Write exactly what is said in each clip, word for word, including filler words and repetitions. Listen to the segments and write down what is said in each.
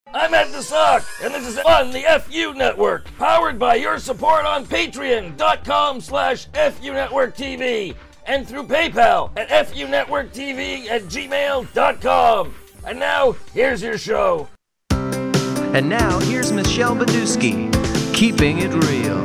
I'm Ed the Sock, and this is on the F U Network, powered by your support on patreon.com slash FU Network TV, and through PayPal at funetworktv at gmail dot com. And now, here's your show. And now, here's Michelle Badusky, keeping it real.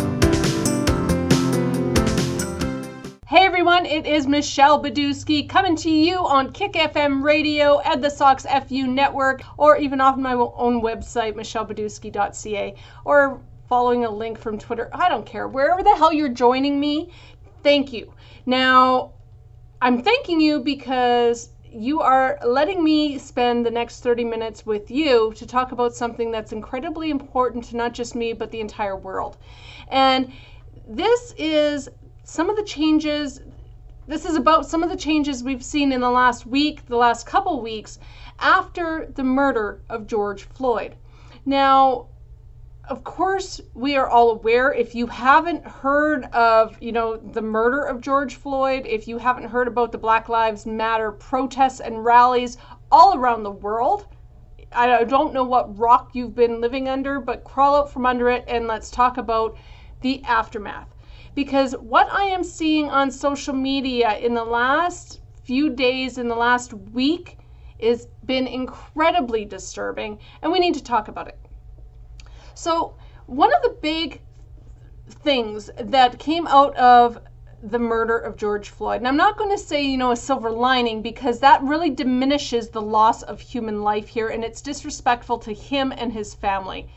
Hey everyone, it is Michelle Badusky coming to you on Kick F M Radio, Ed the Sock's F U Network, or even off my own website, michelle badusky dot c a, or following a link from Twitter. I don't care. Wherever the hell you're joining me, thank you. Now, I'm thanking you because you are letting me spend the next thirty minutes with you to talk about something that's incredibly important to not just me, but the entire world. And this is some of the changes, this is about some of the changes we've seen in the last week, the last couple weeks, after the murder of George Floyd. Now, of course, we are all aware, if you haven't heard of, you know, the murder of George Floyd, if you haven't heard about the Black Lives Matter protests and rallies all around the world, I don't know what rock you've been living under, but crawl out from under it and let's talk about the aftermath. Because what I am seeing on social media in the last few days, in the last week, has been incredibly disturbing, and we need to talk about it. So one of the big things that came out of the murder of George Floyd, and I'm not going to say, you know, a silver lining, because that really diminishes the loss of human life here, and it's disrespectful to him and his family.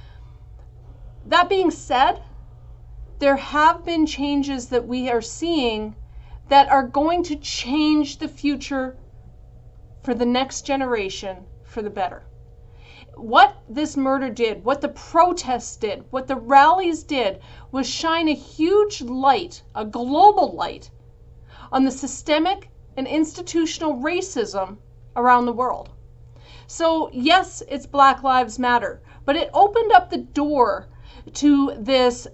That being said, there have been changes that we are seeing that are going to change the future for the next generation for the better. What this murder did, what the protests did, what the rallies did, was shine a huge light, a global light, on the systemic and institutional racism around the world. So yes, it's Black Lives Matter, but it opened up the door to this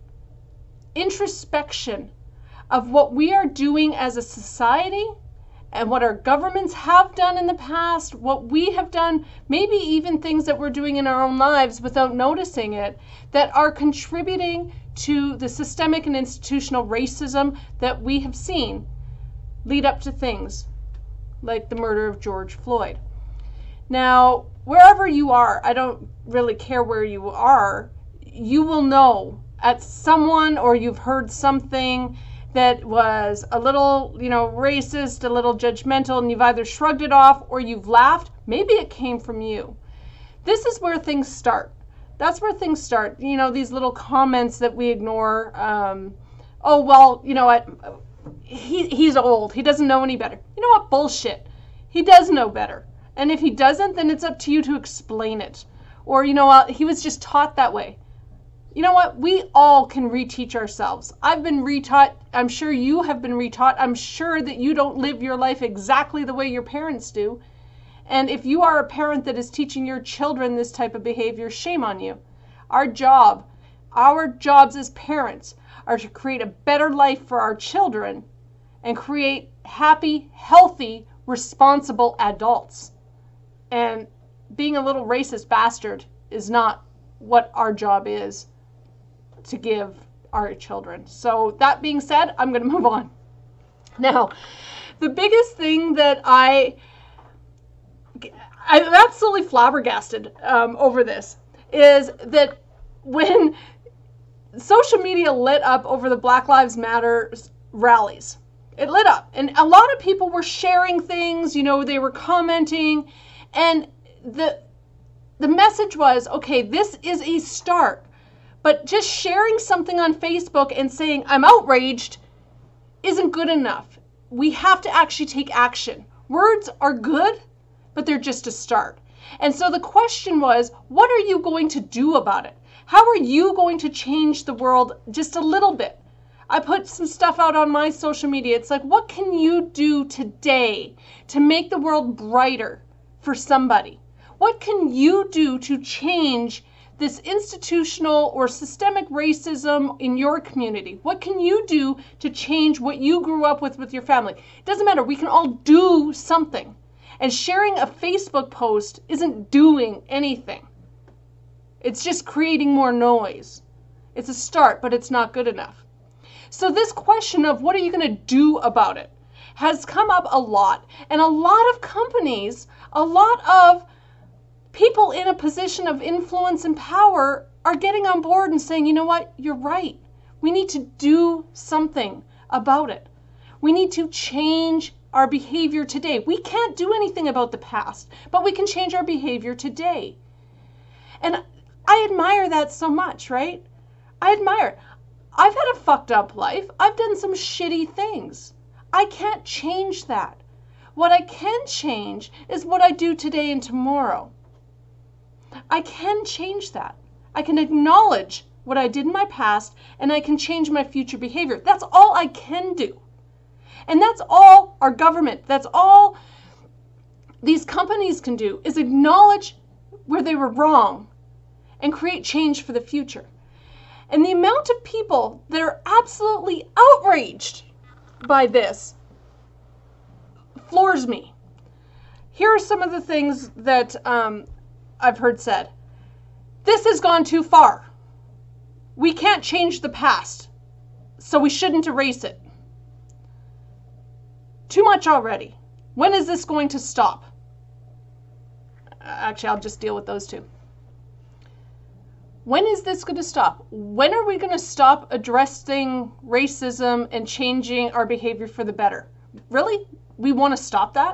introspection of what we are doing as a society and what our governments have done in the past, what we have done, maybe even things that we're doing in our own lives without noticing it, that are contributing to the systemic and institutional racism that we have seen lead up to things like the murder of George Floyd. Now, wherever you are, I don't really care where you are, you will know at someone, or you've heard something that was a little, you know, racist, a little judgmental, and you've either shrugged it off or you've laughed. Maybe it came from you. This is where things start. That's where things start. You know, these little comments that we ignore. Um, oh, well, you know what? He, he's old. He doesn't know any better. You know what? Bullshit. He does know better. And if he doesn't, then it's up to you to explain it. Or, you know what? He was just taught that way. You know what? We all can reteach ourselves. I've been retaught. I'm sure you have been retaught. I'm sure that you don't live your life exactly the way your parents do. And if you are a parent that is teaching your children this type of behavior, shame on you. Our job, our jobs as parents are to create a better life for our children and create happy, healthy, responsible adults. And being a little racist bastard is not what our job is to give our children. So that being said, I'm going to move on. Now, the biggest thing that I, I'm absolutely flabbergasted um, over this is that when social media lit up over the Black Lives Matter rallies, it lit up. And a lot of people were sharing things, you know, they were commenting, and the the message was, okay, this is a start. But just sharing something on Facebook and saying, I'm outraged, isn't good enough. We have to actually take action. Words are good, but they're just a start. And so the question was, what are you going to do about it? How are you going to change the world just a little bit? I put some stuff out on my social media. It's like, what can you do today to make the world brighter for somebody? What can you do to change this institutional or systemic racism in your community? What can you do to change what you grew up with with your family? It doesn't matter. We can all do something. And sharing a Facebook post isn't doing anything. It's just creating more noise. It's a start, but it's not good enough. So this question of what are you going to do about it has come up a lot. And a lot of companies, a lot of people in a position of influence and power are getting on board and saying, you know what, you're right. We need to do something about it. We need to change our behavior today. We can't do anything about the past, but we can change our behavior today. And I admire that so much, right? I admire it. I've had a fucked up life. I've done some shitty things. I can't change that. What I can change is what I do today and tomorrow. I can change that. I can acknowledge what I did in my past, and I can change my future behavior. That's all I can do. And that's all our government, that's all these companies can do, is acknowledge where they were wrong and create change for the future. And the amount of people that are absolutely outraged by this floors me. Here are some of the things that um, I've heard said. This has gone too far. We can't change the past, so we shouldn't erase it. Too much already. When is this going to stop? Actually, I'll just deal with those two. When is this going to stop? When are we going to stop addressing racism and changing our behavior for the better? Really? We want to stop that?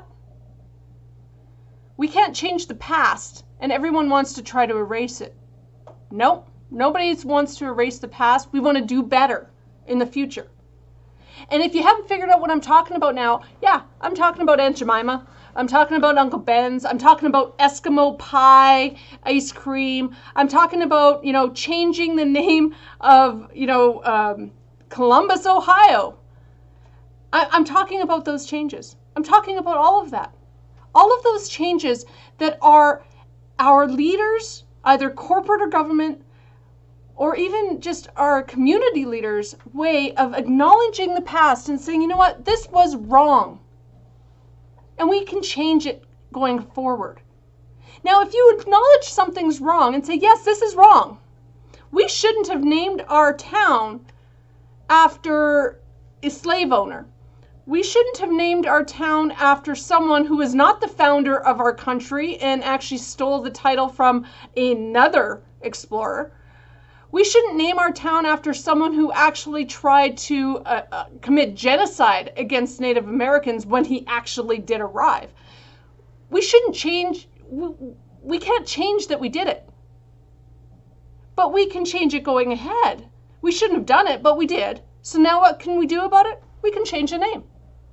We can't change the past, and everyone wants to try to erase it. Nope. Nobody wants to erase the past. We want to do better in the future. And if you haven't figured out what I'm talking about now, yeah, I'm talking about Aunt Jemima. I'm talking about Uncle Ben's. I'm talking about Eskimo pie, ice cream. I'm talking about, you know, changing the name of, you know, um, Columbus, Ohio. I, I'm talking about those changes. I'm talking about all of that. All of those changes that are our leaders, either corporate or government, or even just our community leaders' way of acknowledging the past and saying, you know what, this was wrong. And we can change it going forward. Now, if you acknowledge something's wrong and say, yes, this is wrong, we shouldn't have named our town after a slave owner. We shouldn't have named our town after someone who was not the founder of our country and actually stole the title from another explorer. We shouldn't name our town after someone who actually tried to uh, uh, commit genocide against Native Americans when he actually did arrive. We shouldn't change, we, we can't change that we did it. But we can change it going ahead. We shouldn't have done it, but we did. So now what can we do about it? We can change the name.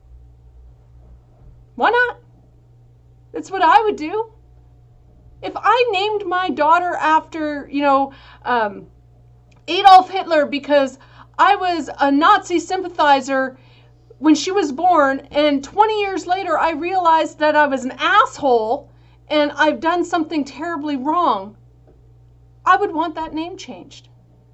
Why not? That's what I would do. If I named my daughter after, you know, um, Adolf Hitler because I was a Nazi sympathizer when she was born, and twenty years later I realized that I was an asshole and I've done something terribly wrong, I would want that name changed.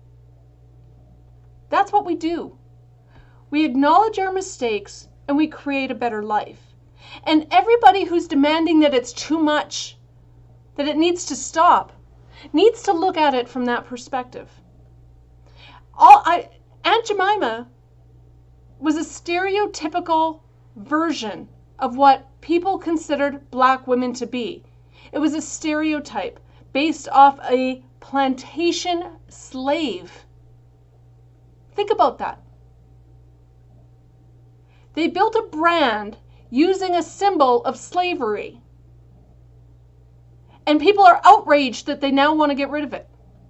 That's what we do. We acknowledge our mistakes and we create a better life. And everybody who's demanding that it's too much, that it needs to stop, needs to look at it from that perspective. All I, Aunt Jemima was a stereotypical version of what people considered black women to be. It was a stereotype based off a plantation slave. Think about that. They built a brand using a symbol of slavery. And people are outraged that they now want to get rid of it.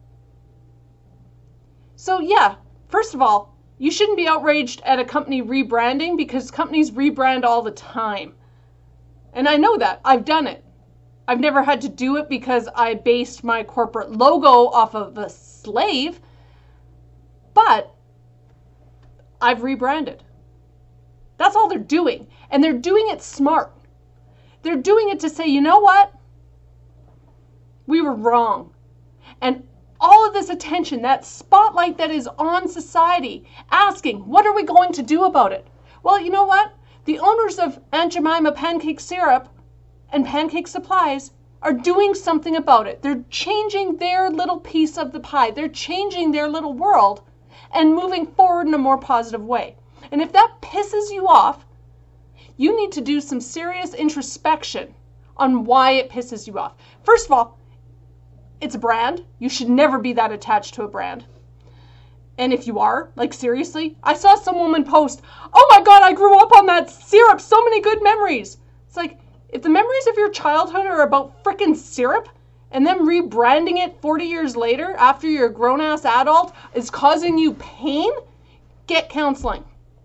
So yeah, first of all, you shouldn't be outraged at a company rebranding because companies rebrand all the time. And I know that. I've done it. I've never had to do it because I based my corporate logo off of a slave. But I've rebranded. That's all they're doing. And they're doing it smart. They're doing it to say, you know what? We were wrong. And all of this attention, that spotlight that is on society, asking, what are we going to do about it? Well, you know what? The owners of Aunt Jemima Pancake Syrup and Pancake Supplies are doing something about it. They're changing their little piece of the pie. They're changing their little world and moving forward in a more positive way. And if that pisses you off, you need to do some serious introspection on why it pisses you off. First of all, it's a brand. You should never be that attached to a brand. And if you are, like seriously, I saw some woman post, oh my God, I grew up on that syrup. So many good memories. It's like, if the memories of your childhood are about frickin' syrup and then rebranding it forty years later after you're a grown-ass adult is causing you pain, get counseling.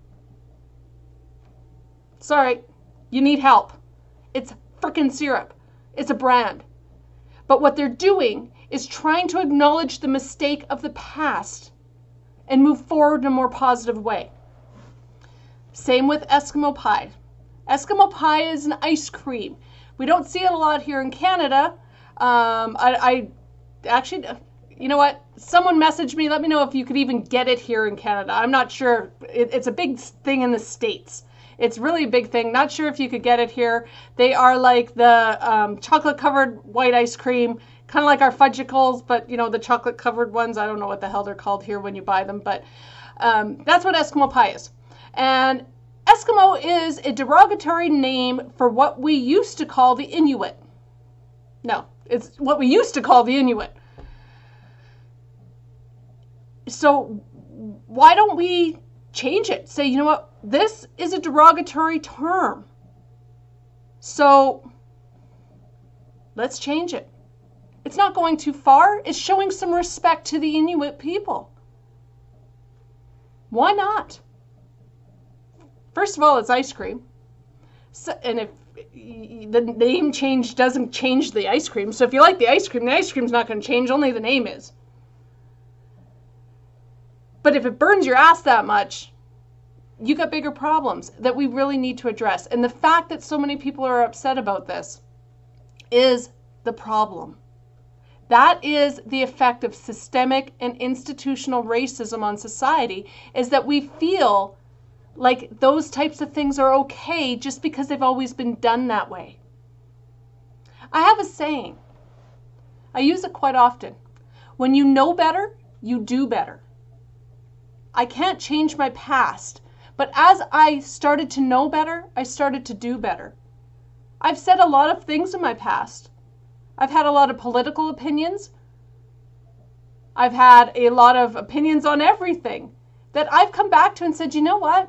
Sorry, you need help. It's frickin' syrup. It's a brand. But what they're doing is trying to acknowledge the mistake of the past and move forward in a more positive way. Same with Eskimo pie. Eskimo pie is an ice cream. We don't see it a lot here in Canada. Um, I, I actually, you know what? Someone messaged me. Let me know if you could even get it here in Canada. I'm not sure. It, it's a big thing in the States. It's really a big thing. Not sure if you could get it here. They are like the um, chocolate-covered white ice cream, kind of like our Fudgicles, but, you know, the chocolate-covered ones. I don't know what the hell they're called here when you buy them, but um, that's what Eskimo pie is. And Eskimo is a derogatory name for what we used to call the Inuit. No, it's what we used to call the Inuit. So why don't we change it? Say, you know what? This is a derogatory term. So let's change it. It's not going too far. It's showing some respect to the Inuit people. Why not? First of all, it's ice cream. So, and if the name change doesn't change the ice cream, so if you like the ice cream, the ice cream's not going to change, only the name is. But if it burns your ass that much, you got bigger problems that we really need to address. And the fact that so many people are upset about this is the problem. That is the effect of systemic and institutional racism on society, is that we feel like those types of things are okay just because they've always been done that way. I have a saying. I use it quite often. When you know better, you do better. I can't change my past, but as I started to know better, I started to do better. I've said a lot of things in my past. I've had a lot of political opinions. I've had a lot of opinions on everything that I've come back to and said, you know what?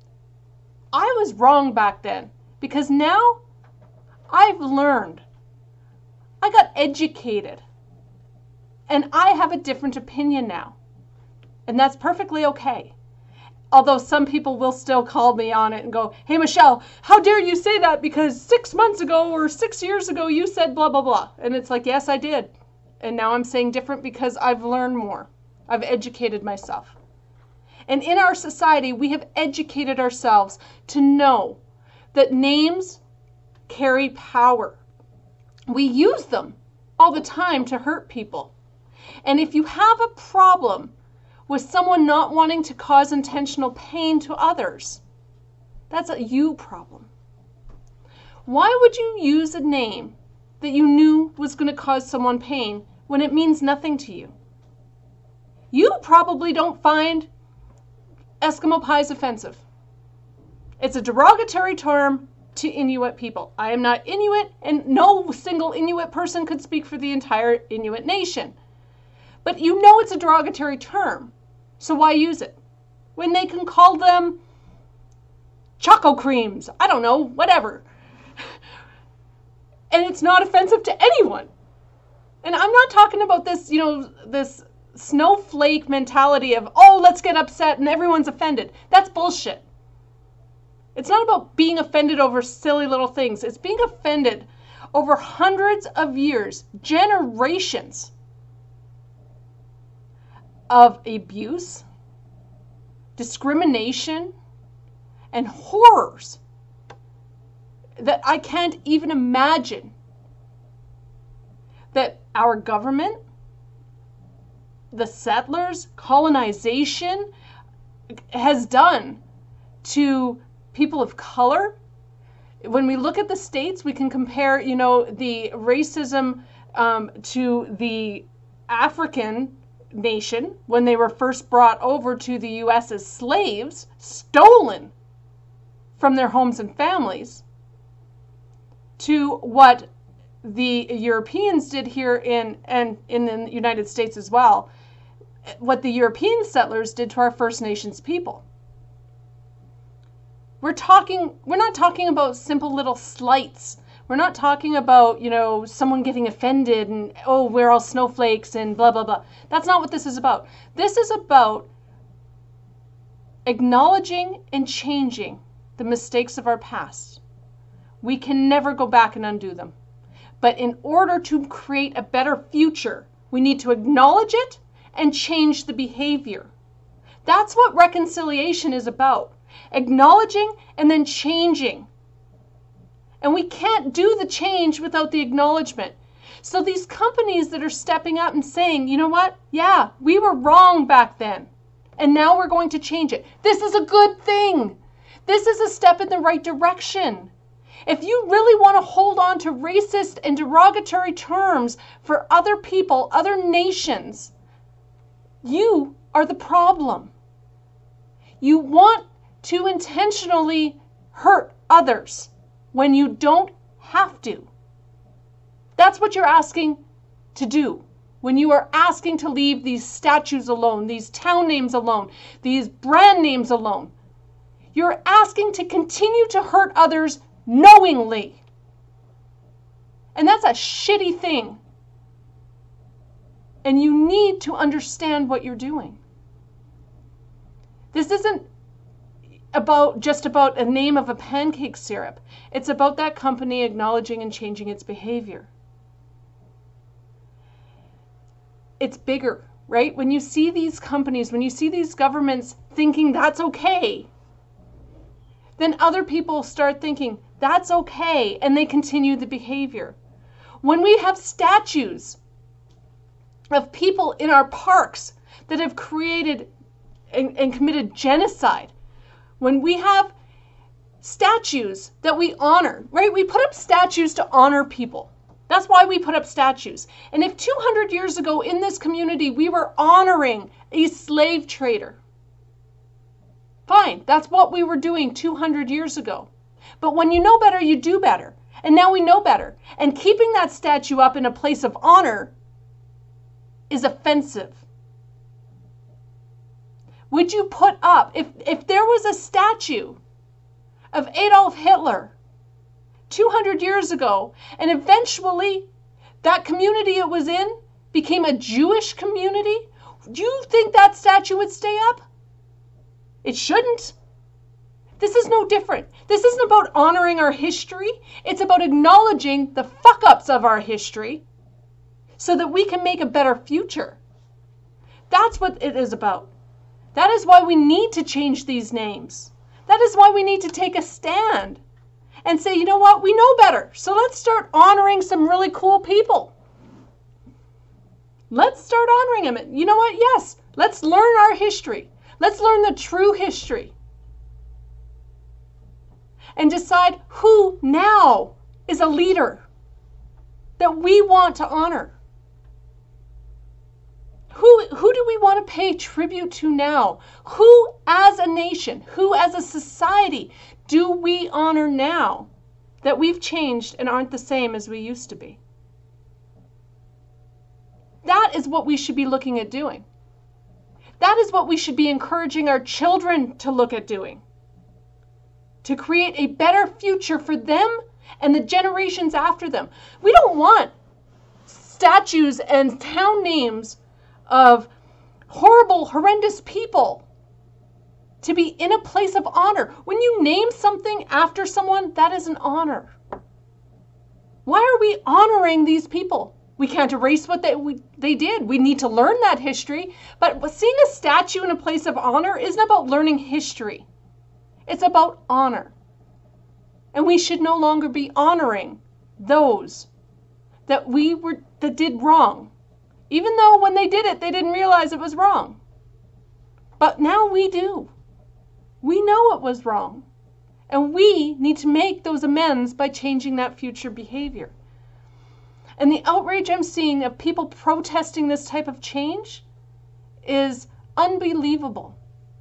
I was wrong back then, because now I've learned. I got educated. And I have a different opinion now. And that's perfectly okay. Although some people will still call me on it and go, hey, Michelle, how dare you say that? Because six months ago or six years ago, you said blah, blah, blah. And it's like, yes, I did. And now I'm saying different because I've learned more. I've educated myself. And in our society, we have educated ourselves to know that names carry power. We use them all the time to hurt people. And if you have a problem with someone not wanting to cause intentional pain to others, that's a you problem. Why would you use a name that you knew was going to cause someone pain when it means nothing to you? You probably don't find Eskimo pies offensive. It's a derogatory term to Inuit people. I am not Inuit, and no single Inuit person could speak for the entire Inuit nation. But you know it's a derogatory term, so why use it? When they can call them choco creams, I don't know, whatever. And it's not offensive to anyone. And I'm not talking about this, you know, this snowflake mentality of, oh, let's get upset and everyone's offended. That's bullshit. It's not about being offended over silly little things. It's being offended over hundreds of years, generations of abuse, discrimination, and horrors that I can't even imagine that our government, the settlers, colonization has done to people of color, When we look at the states, we can compare, you know, the racism um, to the African nation when they were first brought over to the U S as slaves, stolen from their homes and families, to what the Europeans did here in and in the United States as well, what the European settlers did to our First Nations people. We're talking, we're not talking about simple little slights. We're not talking about, you know, someone getting offended and, oh, we're all snowflakes and blah, blah, blah. That's not what this is about. This is about acknowledging and changing the mistakes of our past. We can never go back and undo them. But in order to create a better future, we need to acknowledge it and change the behavior. That's what reconciliation is about. Acknowledging and then changing. And we can't do the change without the acknowledgement. So these companies that are stepping up and saying, you know what? Yeah, we were wrong back then. And now we're going to change it. This is a good thing. This is a step in the right direction. If you really want to hold on to racist and derogatory terms for other people, other nations, you are the problem. You want to intentionally hurt others when you don't have to. That's what you're asking to do. When you are asking to leave these statues alone, these town names alone, these brand names alone, you're asking to continue to hurt others knowingly. And that's a shitty thing. And you need to understand what you're doing. This isn't about just about a name of a pancake syrup. It's about that company acknowledging and changing its behavior. It's bigger, right? When you see these companies, when you see these governments thinking that's okay, then other people start thinking that's okay, and they continue the behavior. When we have statues of people in our parks that have created and, and committed genocide, when we have statues that we honor, right? We put up statues to honor people. That's why we put up statues. And if two hundred years ago in this community we were honoring a slave trader, fine, that's what we were doing two hundred years ago. But when you know better, you do better. And now we know better. And keeping that statue up in a place of honor is offensive. Would you put up, if, if there was a statue of Adolf Hitler two hundred years ago, and eventually that community it was in became a Jewish community, do you think that statue would stay up? It shouldn't. This is no different. This isn't about honoring our history. It's about acknowledging the fuck-ups of our history so that we can make a better future. That's what it is about. That is why we need to change these names. That is why we need to take a stand and say, you know what, we know better. So let's start honoring some really cool people. Let's start honoring them. You know what? Yes, let's learn our history. Let's learn the true history. And decide who now is a leader that we want to honor. Who, who do we want to pay tribute to now? Who as a nation, who as a society do we honor now that we've changed and aren't the same as we used to be? That is what we should be looking at doing. That is what we should be encouraging our children to look at doing. To create a better future for them and the generations after them. We don't want statues and town names of horrible, horrendous people to be in a place of honor. When you name something after someone, that is an honor. Why are we honoring these people? We can't erase what they, we, they did. We need to learn that history. But seeing a statue in a place of honor isn't about learning history. It's about honor. And we should no longer be honoring those that we were that did wrong. Even though when they did it, they didn't realize it was wrong. But now we do. We know it was wrong. And we need to make those amends by changing that future behavior. And the outrage I'm seeing of people protesting this type of change is unbelievable.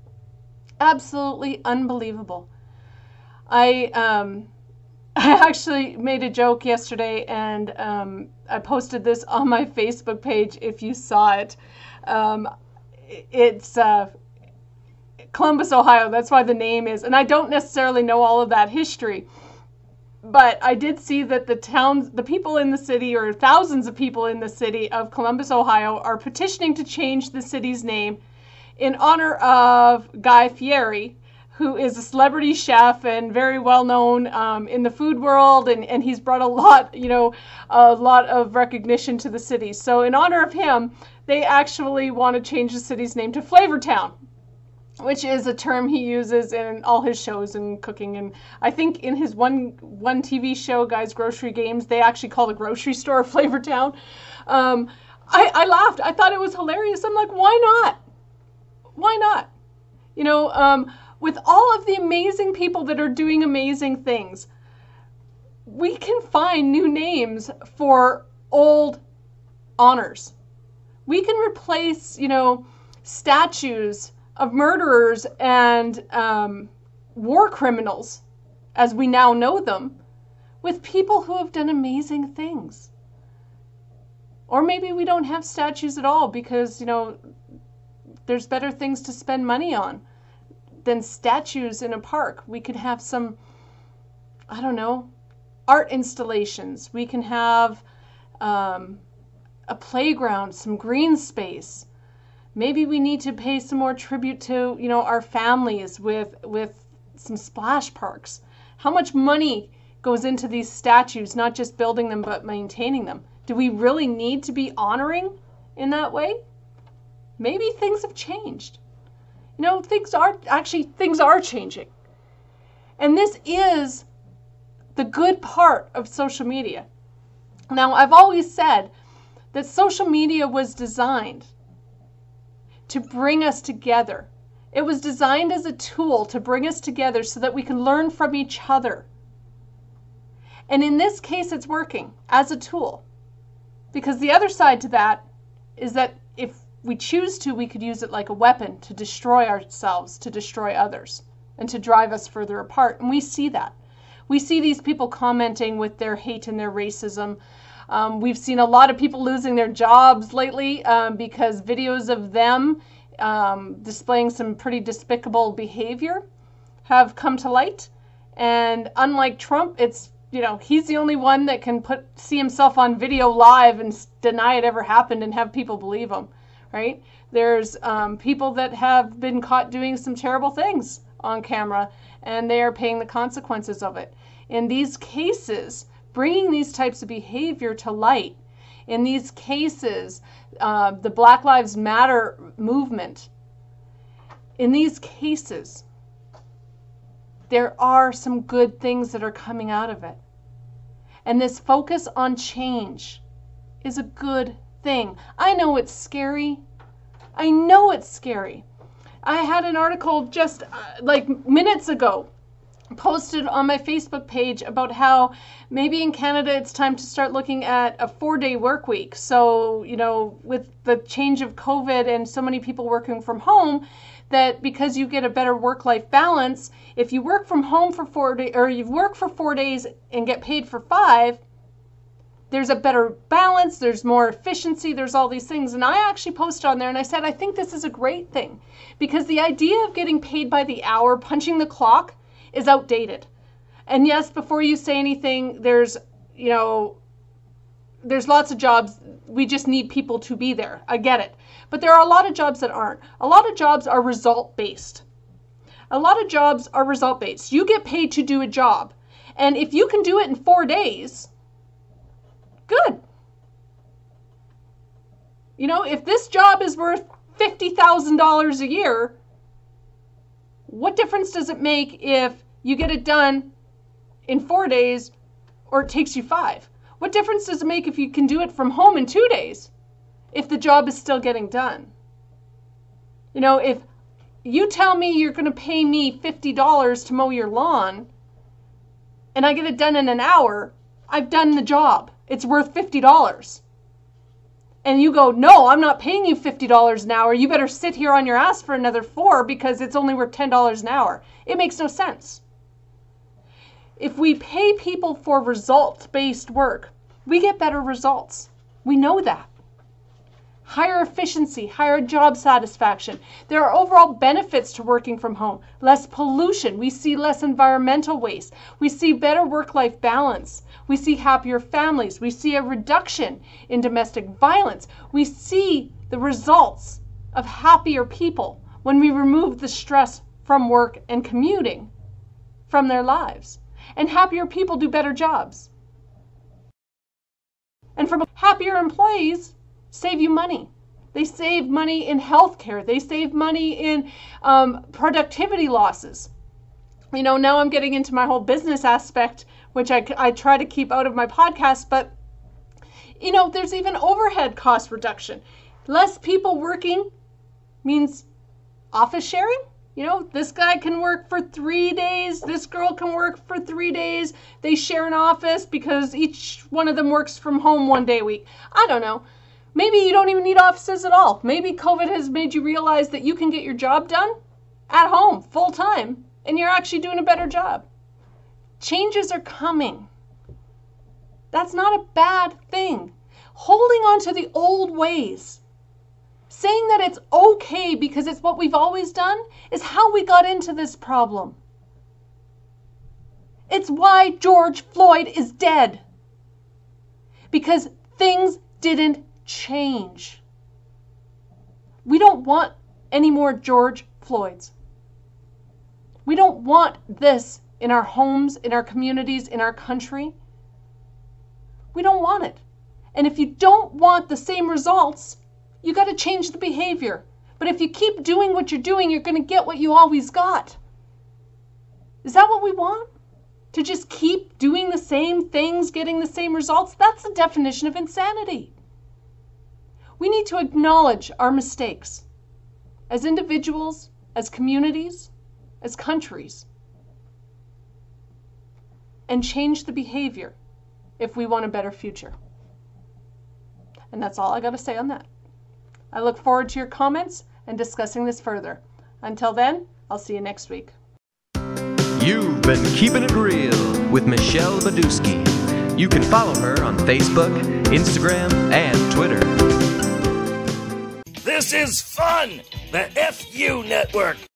Absolutely unbelievable. I um, I actually made a joke yesterday, and um, I posted this on my Facebook page if you saw it. Um, it's uh, Columbus, Ohio. That's why the name is. And I don't necessarily know all of that history. But I did see that the towns, the people in the city, or thousands of people in the city of Columbus, Ohio, are petitioning to change the city's name in honor of Guy Fieri, who is a celebrity chef and very well known um, in the food world, and, and he's brought a lot, you know, a lot of recognition to the city. So in honor of him, they actually want to change the city's name to Flavortown, which is a term he uses in all his shows and cooking. And I think in his one one T V show, Guy's Grocery Games, they actually call the grocery store Flavortown. Um, I, I laughed. I thought it was hilarious. I'm like, why not? Why not? You know, um, with all of the amazing people that are doing amazing things, we can find new names for old honors. We can replace, you know, statues of murderers and um, war criminals, as we now know them, with people who have done amazing things. Or maybe we don't have statues at all because, you know, there's better things to spend money on than statues in a park. We could have some, I don't know, art installations. We can have um, a playground, some green space. Maybe we need to pay some more tribute to, you know, our families with with some splash parks. How much money goes into these statues, not just building them, but maintaining them? Do we really need to be honoring in that way? Maybe things have changed. You know, things are, actually, things are changing. And this is the good part of social media. Now, I've always said that social media was designed to bring us together. It was designed as a tool to bring us together so that we can learn from each other. And in this case, it's working as a tool. Because the other side to that is that if we choose to, we could use it like a weapon to destroy ourselves, to destroy others, and to drive us further apart. And we see that. We see these people commenting with their hate and their racism. Um, we've seen a lot of people losing their jobs lately um, because videos of them um, displaying some pretty despicable behavior have come to light. And unlike Trump, it's, you know, he's the only one that can put see himself on video live and deny it ever happened and have people believe him, right? There's um, people that have been caught doing some terrible things on camera, and they are paying the consequences of it. In these cases, bringing these types of behavior to light, in these cases, uh, the Black Lives Matter movement, in these cases, there are some good things that are coming out of it. And this focus on change is a good thing. I know it's scary. I know it's scary. I had an article just uh, like minutes ago posted on my Facebook page about how maybe in Canada it's time to start looking at a four-day work week. So, you know, with the change of COVID and so many people working from home, that because you get a better work-life balance, if you work from home for four days, or you work for four days and get paid for five, there's a better balance, there's more efficiency, there's all these things. And I actually posted on there and I said, I think this is a great thing, because the idea of getting paid by the hour, punching the clock, is outdated. And yes, before you say anything, there's, you know, there's lots of jobs. We just need people to be there. I get it. But there are a lot of jobs that aren't. A lot of jobs are result-based. A lot of jobs are result-based. You get paid to do a job. And if you can do it in four days, good. You know, if this job is worth fifty thousand dollars a year, what difference does it make if you get it done in four days or it takes you five? What difference does it make if you can do it from home in two days if the job is still getting done? You know, if you tell me you're going to pay me fifty dollars to mow your lawn and I get it done in an hour, I've done the job. It's worth fifty dollars. And you go, no, I'm not paying you fifty dollars an hour. You better sit here on your ass for another four because it's only worth ten dollars an hour. It makes no sense. If we pay people for result-based work, we get better results. We know that. Higher efficiency, higher job satisfaction. There are overall benefits to working from home. Less pollution. We see less environmental waste. We see better work-life balance. We see happier families. We see a reduction in domestic violence. We see the results of happier people when we remove the stress from work and commuting from their lives. And happier people do better jobs. And from happier employees, save you money. They save money in healthcare. They save money in um, productivity losses. You know, now I'm getting into my whole business aspect, which I, I try to keep out of my podcast, but, you know, there's even overhead cost reduction. Less people working means office sharing. You know, this guy can work for three days. This girl can work for three days. They share an office because each one of them works from home one day a week. I don't know. Maybe you don't even need offices at all. Maybe COVID has made you realize that you can get your job done at home full time and you're actually doing a better job. Changes are coming. That's not a bad thing. Holding on to the old ways, saying that it's okay because it's what we've always done, is how we got into this problem. It's why George Floyd is dead. Because things didn't change. We don't want any more George Floyds. We don't want this in our homes, in our communities, in our country. We don't want it. And if you don't want the same results, you got to change the behavior. But if you keep doing what you're doing, you're going to get what you always got. Is that what we want? To just keep doing the same things, getting the same results? That's the definition of insanity. We need to acknowledge our mistakes as individuals, as communities, as countries, and change the behavior if we want a better future. And that's all I got to say on that. I look forward to your comments and discussing this further. Until then, I'll see you next week. You've been keeping it real with Michelle Badusky. You can follow her on Facebook, Instagram, and Twitter. This is fun! The F U Network.